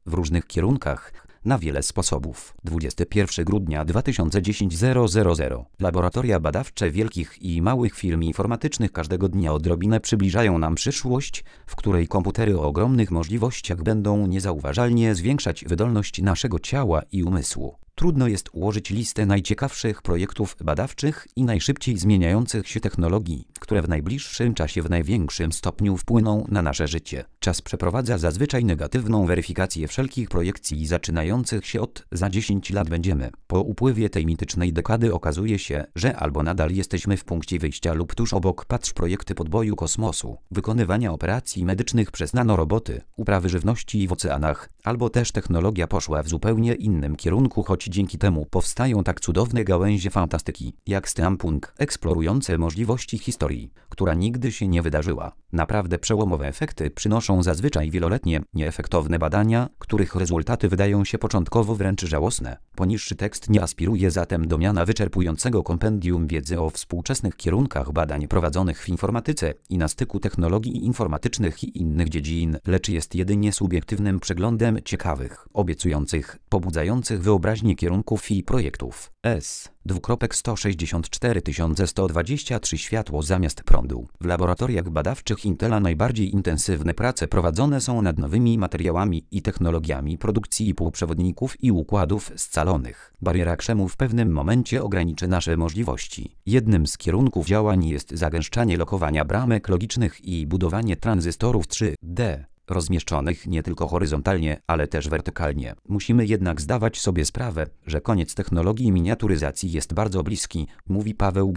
w różnych kierunkach, na wiele sposobów. 21 grudnia 2010 000. Laboratoria badawcze wielkich i małych firm informatycznych każdego dnia odrobinę przybliżają nam przyszłość, w której komputery o ogromnych możliwościach będą niezauważalnie zwiększać wydolność naszego ciała i umysłu. Trudno jest ułożyć listę najciekawszych projektów badawczych i najszybciej zmieniających się technologii, które w najbliższym czasie w największym stopniu wpłyną na nasze życie. Czas przeprowadza zazwyczaj negatywną weryfikację wszelkich projekcji zaczynających się od za 10 lat będziemy. Po upływie tej mitycznej dekady okazuje się, że albo nadal jesteśmy w punkcie wyjścia lub tuż obok. Patrz projekty podboju kosmosu, wykonywania operacji medycznych przez nanoroboty, uprawy żywności w oceanach, albo też technologia poszła w zupełnie innym kierunku, choć dzięki temu powstają tak cudowne gałęzie fantastyki, jak steampunk, eksplorujące możliwości historii, która nigdy się nie wydarzyła. Naprawdę przełomowe efekty przynoszą zazwyczaj wieloletnie, nieefektowne badania, których rezultaty wydają się początkowo wręcz żałosne. Poniższy tekst nie aspiruje zatem do miana wyczerpującego kompendium wiedzy o współczesnych kierunkach badań prowadzonych w informatyce i na styku technologii informatycznych i innych dziedzin, lecz jest jedynie subiektywnym przeglądem ciekawych, obiecujących, pobudzających wyobraźnię kierunków i projektów. S.164 światło zamiast prądu. W laboratoriach badawczych Intela najbardziej intensywne prace prowadzone są nad nowymi materiałami i technologiami produkcji półprzewodników i układów scalonych. Bariera krzemu w pewnym momencie ograniczy nasze możliwości. Jednym z kierunków działań jest zagęszczanie lokowania bramek logicznych i budowanie tranzystorów 3D. Rozmieszczonych nie tylko horyzontalnie, ale też wertykalnie. Musimy jednak zdawać sobie sprawę, że koniec technologii miniaturyzacji jest bardzo bliski, mówi Paweł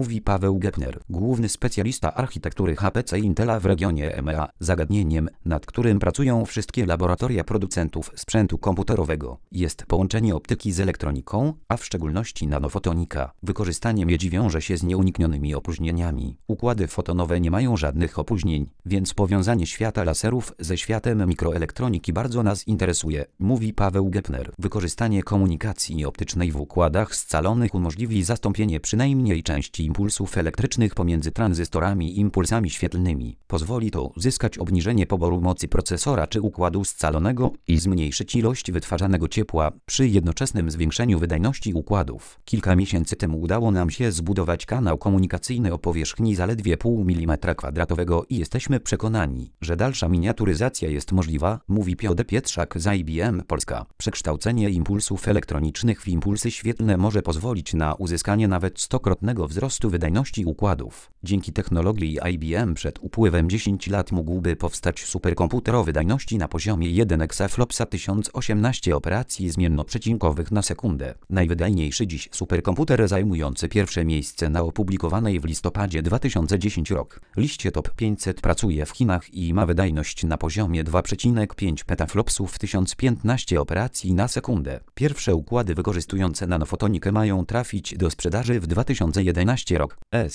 Gepner, główny specjalista architektury HPC Intela w regionie EMEA. Zagadnieniem, nad którym pracują wszystkie laboratoria producentów sprzętu komputerowego, jest połączenie optyki z elektroniką, a w szczególności nanofotonika. Wykorzystanie miedzi wiąże się z nieuniknionymi opóźnieniami. Układy fotonowe nie mają żadnych opóźnień, więc powiązanie świata laserów ze światem mikroelektroniki bardzo nas interesuje, mówi Paweł Gepner. Wykorzystanie komunikacji optycznej w układach scalonych umożliwi zastąpienie przynajmniej części impulsów elektrycznych pomiędzy tranzystorami i impulsami świetlnymi. Pozwoli to uzyskać obniżenie poboru mocy procesora czy układu scalonego i zmniejszyć ilość wytwarzanego ciepła przy jednoczesnym zwiększeniu wydajności układów. Kilka miesięcy temu udało nam się zbudować kanał komunikacyjny o powierzchni zaledwie 0,5 mm² i jesteśmy przekonani, że dalsza miniaturyzacja jest możliwa, mówi Piotr Pietrzak z IBM Polska. Przekształcenie impulsów elektronicznych w impulsy świetlne może pozwolić na uzyskanie nawet 100-krotnego wzrostu wydajności układów. Dzięki technologii IBM przed upływem 10 lat mógłby powstać superkomputer o wydajności na poziomie 1 exaflopsa 1018 operacji zmiennoprzecinkowych na sekundę. Najwydajniejszy dziś superkomputer zajmujący pierwsze miejsce na opublikowanej w listopadzie 2010 rok liście Top 500 pracuje w Chinach i ma wydajność na poziomie 2,5 petaflopsów 1015 operacji na sekundę. Pierwsze układy wykorzystujące nanofotonikę mają trafić do sprzedaży w 2011 rok.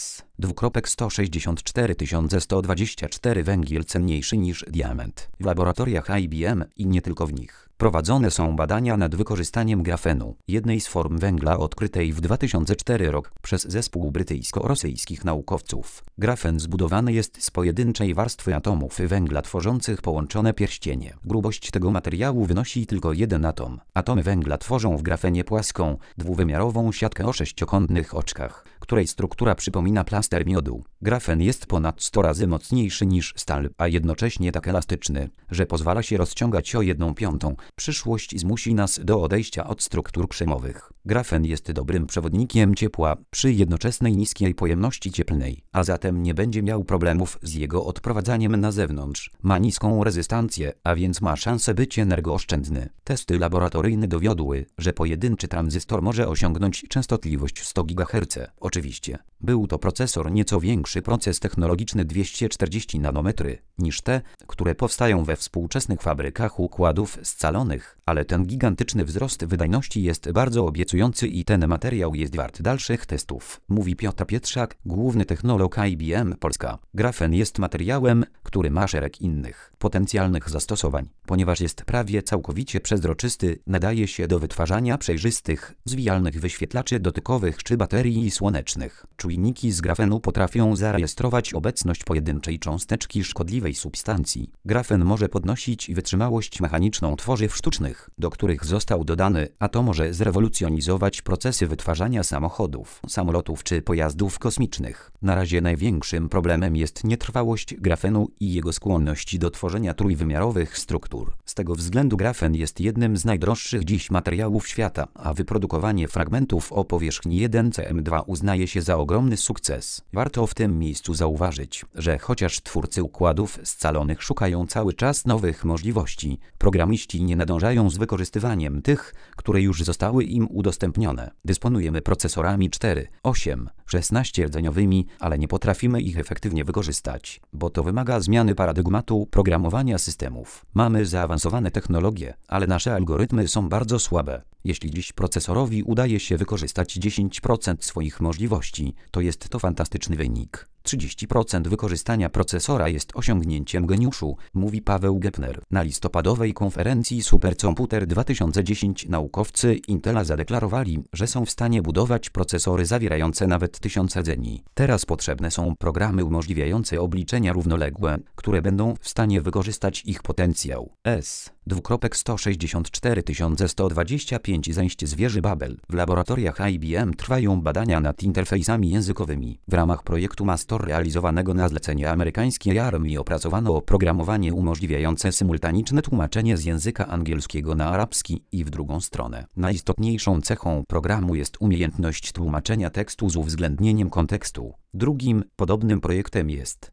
S.164 węgiel cenniejszy niż diament. W laboratoriach IBM i nie tylko w nich prowadzone są badania nad wykorzystaniem grafenu, jednej z form węgla odkrytej w 2004 rok przez zespół brytyjsko-rosyjskich naukowców. Grafen zbudowany jest z pojedynczej warstwy atomów węgla tworzących połączone pierścienie. Grubość tego materiału wynosi tylko jeden atom. Atomy węgla tworzą w grafenie płaską, dwuwymiarową siatkę o sześciokątnych oczkach, której struktura przypomina plaster miodu. Grafen jest ponad 100 razy mocniejszy niż stal, a jednocześnie tak elastyczny, że pozwala się rozciągać o 1/5. Przyszłość zmusi nas do odejścia od struktur krzemowych. Grafen jest dobrym przewodnikiem ciepła przy jednoczesnej niskiej pojemności cieplnej, a zatem nie będzie miał problemów z jego odprowadzaniem na zewnątrz. Ma niską rezystancję, a więc ma szansę być energooszczędny. Testy laboratoryjne dowiodły, że pojedynczy tranzystor może osiągnąć częstotliwość 100 GHz. Oczywiście, był to procesor nieco większy, proces technologiczny 240 nanometry, niż te, które powstają we współczesnych fabrykach układów scalonych, ale ten gigantyczny wzrost wydajności jest bardzo obiecujący i ten materiał jest wart dalszych testów, mówi Piotr Pietrzak, główny technolog IBM Polska. Grafen jest materiałem, który ma szereg innych, potencjalnych zastosowań. Ponieważ jest prawie całkowicie przezroczysty, nadaje się do wytwarzania przejrzystych, zwijalnych wyświetlaczy dotykowych czy baterii słonecznych. słonecznych. Czujniki z grafenu potrafią zarejestrować obecność pojedynczej cząsteczki szkodliwej substancji. Grafen może podnosić wytrzymałość mechaniczną tworzyw sztucznych, do których został dodany, a to może zrewolucjonizować procesy wytwarzania samochodów, samolotów czy pojazdów kosmicznych. Na razie największym problemem jest nietrwałość grafenu i jego skłonność do tworzenia trójwymiarowych struktur. Z tego względu grafen jest jednym z najdroższych dziś materiałów świata, a wyprodukowanie fragmentów o powierzchni 1 cm2 uznaje się za ogromny sukces. Warto w tym miejscu zauważyć, że chociaż twórcy układów scalonych szukają cały czas nowych możliwości, programiści nie nadążają z wykorzystywaniem tych, które już zostały im udostępnione. Dysponujemy procesorami 4, 8, 16-rdzeniowymi, ale nie potrafimy ich efektywnie wykorzystać, bo to wymaga zmiany paradygmatu programowania systemów. Mamy zaawansowane technologie, ale nasze algorytmy są bardzo słabe. Jeśli dziś procesorowi udaje się wykorzystać 10% swoich możliwości, to jest to fantastyczny wynik. 30% wykorzystania procesora jest osiągnięciem geniuszu, mówi Paweł Gepner. Na listopadowej konferencji Supercomputer 2010 naukowcy Intela zadeklarowali, że są w stanie budować procesory zawierające nawet 1000 rdzeni. Teraz potrzebne są programy umożliwiające obliczenia równoległe, które będą w stanie wykorzystać ich potencjał. S.264 zajście z wieży Babel. W laboratoriach IBM trwają badania nad interfejsami językowymi. W ramach projektu Master realizowanego na zlecenie amerykańskiej armii opracowano oprogramowanie umożliwiające symultaniczne tłumaczenie z języka angielskiego na arabski i w drugą stronę. Najistotniejszą cechą programu jest umiejętność tłumaczenia tekstu z uwzględnieniem kontekstu. Drugim podobnym projektem jest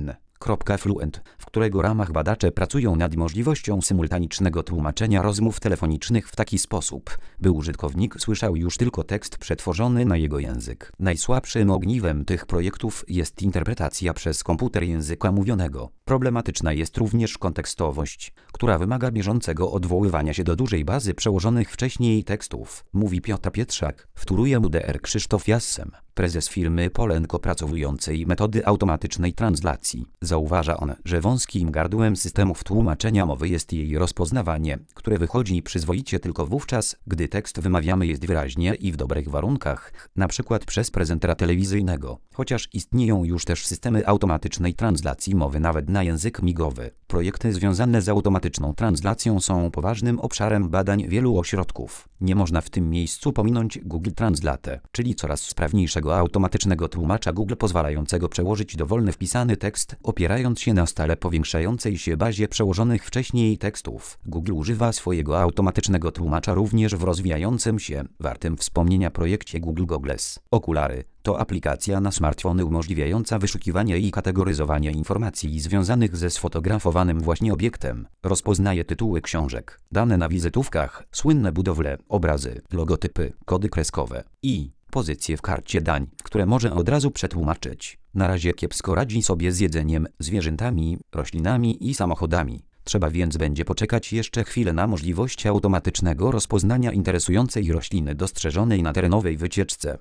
N.Fluent, w którego ramach badacze pracują nad możliwością symultanicznego tłumaczenia rozmów telefonicznych w taki sposób, by użytkownik słyszał już tylko tekst przetworzony na jego język. Najsłabszym ogniwem tych projektów jest interpretacja przez komputer języka mówionego. Problematyczna jest również kontekstowość, która wymaga bieżącego odwoływania się do dużej bazy przełożonych wcześniej tekstów, mówi Piotr Pietrzak, wtóruje UDR Krzysztof Jassem, prezes firmy Polenko opracującej metody automatycznej translacji. Zauważa on, że wąskim gardłem systemów tłumaczenia mowy jest jej rozpoznawanie, które wychodzi przyzwoicie tylko wówczas, gdy tekst wymawiamy jest wyraźnie i w dobrych warunkach, np. przez prezentera telewizyjnego. Chociaż istnieją już też systemy automatycznej translacji mowy nawet na język migowy. Projekty związane z automatyczną translacją są poważnym obszarem badań wielu ośrodków. Nie można w tym miejscu pominąć Google Translate, czyli coraz sprawniejszego automatycznego tłumacza Google pozwalającego przełożyć dowolny wpisany tekst, opierając się na stale powiększającej się bazie przełożonych wcześniej tekstów. Google używa swojego automatycznego tłumacza również w rozwijającym się, wartym wspomnienia projekcie Google Goggles. Okulary to aplikacja na smartfony umożliwiająca wyszukiwanie i kategoryzowanie informacji związanych ze sfotografowanym właśnie obiektem. Rozpoznaje tytuły książek, dane na wizytówkach, słynne budowle, obrazy, logotypy, kody kreskowe i pozycje w karcie dań, które może od razu przetłumaczyć. Na razie kiepsko radzi sobie z jedzeniem, zwierzętami, roślinami i samochodami. Trzeba więc będzie poczekać jeszcze chwilę na możliwość automatycznego rozpoznania interesującej rośliny dostrzeżonej na terenowej wycieczce.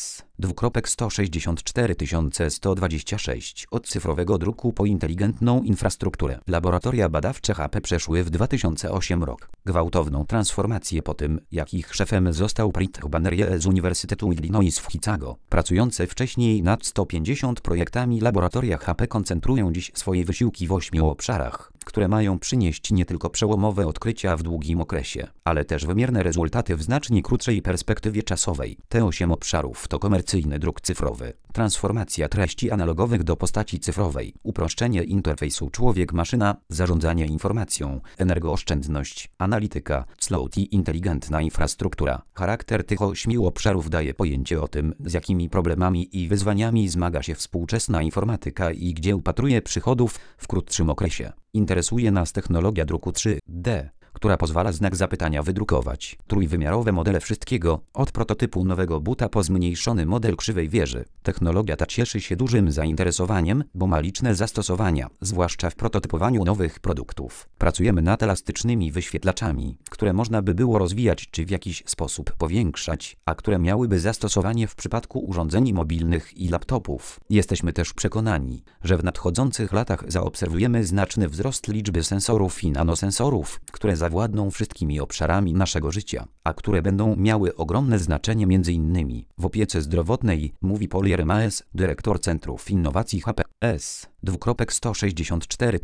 S.264 od cyfrowego druku po inteligentną infrastrukturę. Laboratoria badawcze HP przeszły w 2008 rok gwałtowną transformację po tym, jak ich szefem został Preet Banerjee z Uniwersytetu Illinois w Chicago. Pracujące wcześniej nad 150 projektami laboratoria HP koncentrują dziś swoje wysiłki w 8 obszarach, które mają przynieść nie tylko przełomowe odkrycia w długim okresie, ale też wymierne rezultaty w znacznie krótszej perspektywie czasowej. Te 8 obszarów to komercyjny druk cyfrowy, transformacja treści analogowych do postaci cyfrowej, uproszczenie interfejsu człowiek-maszyna, zarządzanie informacją, energooszczędność, analityka, cloud i inteligentna infrastruktura. Charakter tych 8 obszarów daje pojęcie o tym, z jakimi problemami i wyzwaniami zmaga się współczesna informatyka i gdzie upatruje przychodów w krótszym okresie. Interesuje nas technologia druku 3D, która pozwala znak zapytania wydrukować. Trójwymiarowe modele wszystkiego, od prototypu nowego buta po zmniejszony model krzywej wieży. Technologia ta cieszy się dużym zainteresowaniem, bo ma liczne zastosowania, zwłaszcza w prototypowaniu nowych produktów. Pracujemy nad elastycznymi wyświetlaczami, które można by było rozwijać czy w jakiś sposób powiększać, a które miałyby zastosowanie w przypadku urządzeń mobilnych i laptopów. Jesteśmy też przekonani, że w nadchodzących latach zaobserwujemy znaczny wzrost liczby sensorów i nanosensorów, które zawładną wszystkimi obszarami naszego życia, a które będą miały ogromne znaczenie m.in. w opiece zdrowotnej, mówi Paul Jeremaes, dyrektor Centrów Innowacji HPS. 164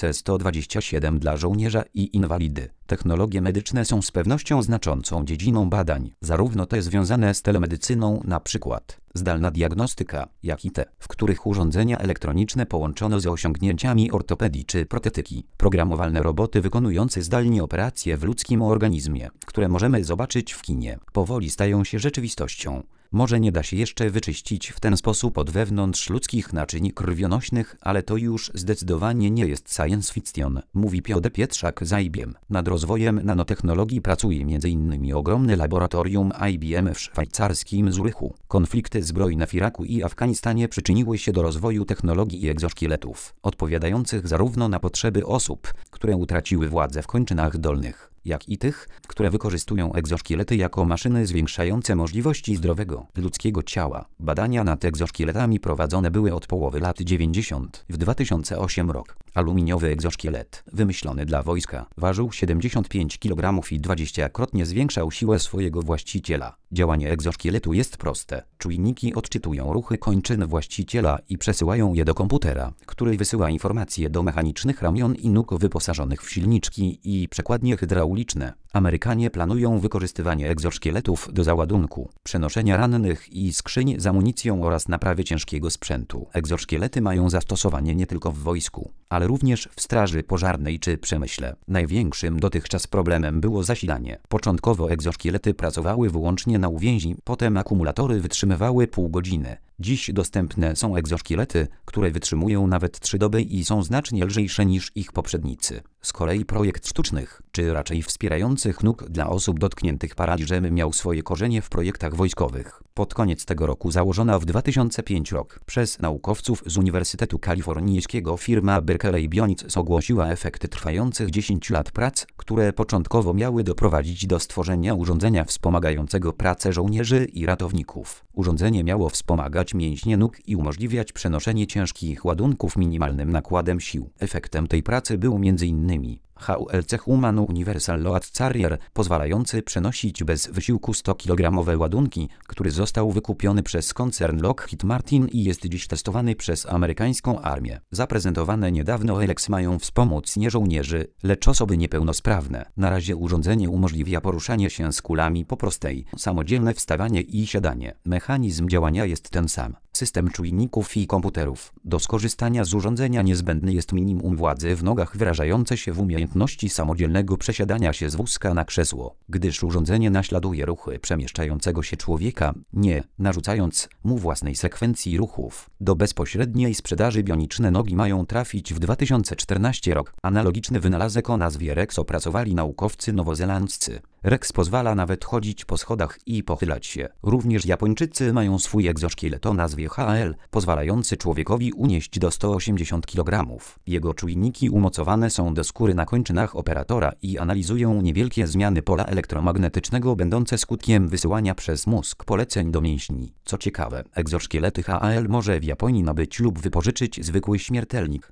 127 dla żołnierza i inwalidy. Technologie medyczne są z pewnością znaczącą dziedziną badań, zarówno te związane z telemedycyną, np. zdalna diagnostyka, jak i te, w których urządzenia elektroniczne połączono z osiągnięciami ortopedii czy protetyki. Programowalne roboty wykonujące zdalnie operacje w ludzkim organizmie, które możemy zobaczyć w kinie, powoli stają się rzeczywistością. Może nie da się jeszcze wyczyścić w ten sposób od wewnątrz ludzkich naczyń krwionośnych, ale to już zdecydowanie nie jest science fiction, mówi Piotr Pietrzak z IBM. Nad rozwojem nanotechnologii pracuje m.in. ogromne laboratorium IBM w szwajcarskim Zurychu. Konflikty zbrojne w Iraku i Afganistanie przyczyniły się do rozwoju technologii i egzoszkieletów, odpowiadających zarówno na potrzeby osób, które utraciły władzę w kończynach dolnych, jak i tych, które wykorzystują egzoszkielety jako maszyny zwiększające możliwości zdrowego, ludzkiego ciała. Badania nad egzoszkieletami prowadzone były od połowy lat 90. W 2008 rok aluminiowy egzoszkielet, wymyślony dla wojska, ważył 75 kg i 20-krotnie zwiększał siłę swojego właściciela. Działanie egzoszkieletu jest proste. Czujniki odczytują ruchy kończyn właściciela i przesyłają je do komputera, który wysyła informacje do mechanicznych ramion i nóg wyposażonych w silniczki i przekładnie hydrauliczne. Amerykanie planują wykorzystywanie egzoszkieletów do załadunku, przenoszenia rannych i skrzyń z amunicją oraz naprawy ciężkiego sprzętu. Egzoszkielety mają zastosowanie nie tylko w wojsku, ale również w straży pożarnej czy przemyśle. Największym dotychczas problemem było zasilanie. Początkowo egzoszkielety pracowały wyłącznie na uwięzi, potem akumulatory wytrzymywały pół godziny. Dziś dostępne są egzoszkielety, które wytrzymują nawet 3 doby i są znacznie lżejsze niż ich poprzednicy. Z kolei projekt sztucznych, czy raczej wspierających nóg dla osób dotkniętych paraliżem miał swoje korzenie w projektach wojskowych. Pod koniec tego roku założona w 2005 rok przez naukowców z Uniwersytetu Kalifornijskiego firma Berkeley Bionics ogłosiła efekty trwających 10 lat prac, które początkowo miały doprowadzić do stworzenia urządzenia wspomagającego pracę żołnierzy i ratowników. Urządzenie miało wspomagać mięśnie nóg i umożliwiać przenoszenie ciężkich ładunków minimalnym nakładem sił. Efektem tej pracy był m.in. HULC Human Universal Load Carrier, pozwalający przenosić bez wysiłku 100-kilogramowe ładunki, który został wykupiony przez koncern Lockheed Martin i jest dziś testowany przez amerykańską armię. Zaprezentowane niedawno HULC mają wspomóc nie żołnierzy, lecz osoby niepełnosprawne. Na razie urządzenie umożliwia poruszanie się z kulami po prostej, samodzielne wstawanie i siadanie. Mechanizm działania jest ten sam. System czujników i komputerów. Do skorzystania z urządzenia niezbędny jest minimum władzy w nogach wyrażające się w umiejętności samodzielnego przesiadania się z wózka na krzesło, gdyż urządzenie naśladuje ruchy przemieszczającego się człowieka, nie narzucając mu własnej sekwencji ruchów. Do bezpośredniej sprzedaży bioniczne nogi mają trafić w 2014 rok. Analogiczny wynalazek o nazwie Rex opracowali naukowcy nowozelandzcy. Rex pozwala nawet chodzić po schodach i pochylać się. Również Japończycy mają swój egzoszkielet o nazwie HAL, pozwalający człowiekowi unieść do 180 kg. Jego czujniki umocowane są do skóry na kończynach operatora i analizują niewielkie zmiany pola elektromagnetycznego będące skutkiem wysyłania przez mózg poleceń do mięśni. Co ciekawe, egzoszkielety HAL może w Japonii nabyć lub wypożyczyć zwykły śmiertelnik.